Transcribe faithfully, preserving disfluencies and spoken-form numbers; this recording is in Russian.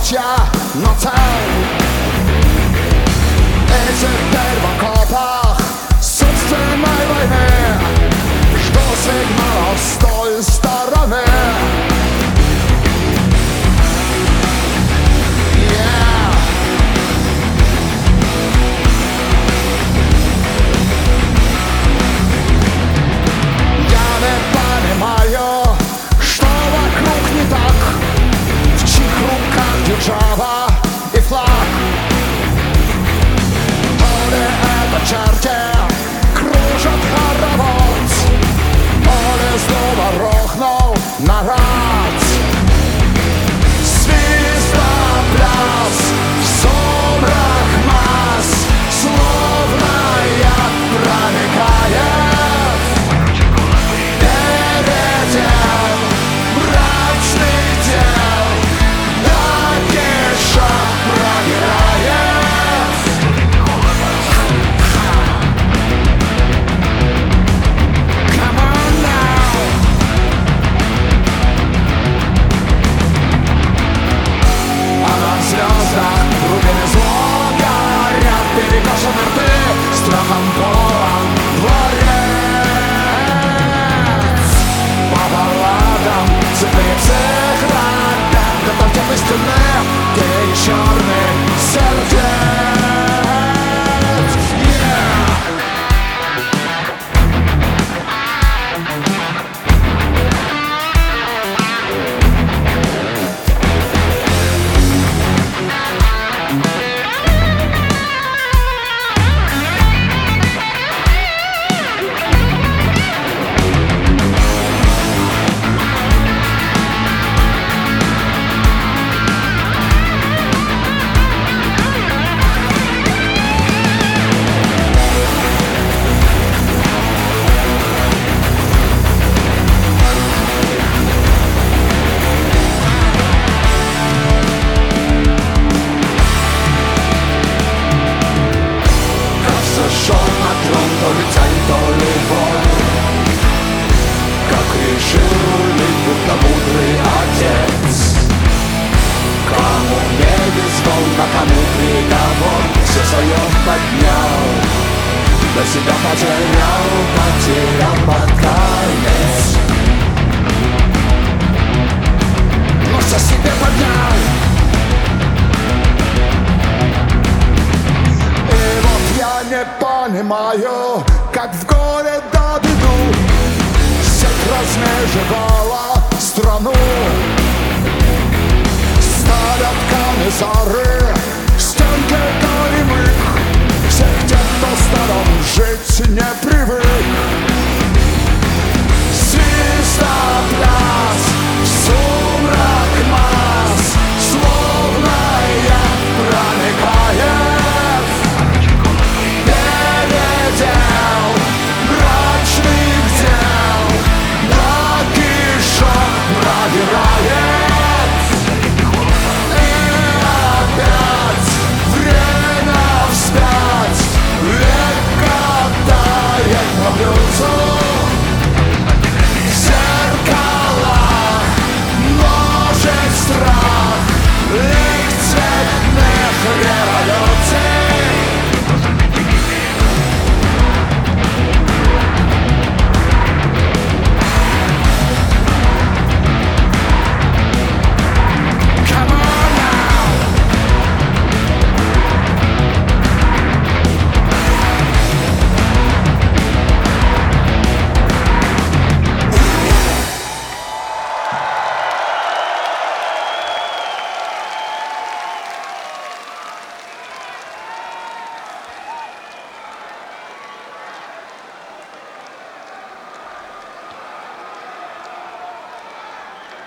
клочья, но цел. И теперь в окопах собственной войны жду сигналов с той стороны. Что вокруг не так, в чьих руках держава и флаг. То ли это черти кружат хоровод, то ли снова рухнул народ. Свистопляс, сумрак масс, словно яд проникает. Страхом полон дворец. По балладам цепи психропят, готовьте по стены, ты черный сердец. Мудрый отец, кому не безволно, кому приговор, все свое поднял, до себя потерял, потерял под конец. Но все себе поднял. И вот я не понимаю, как в горе добеду сеть размежевала страну. Ставят комиссары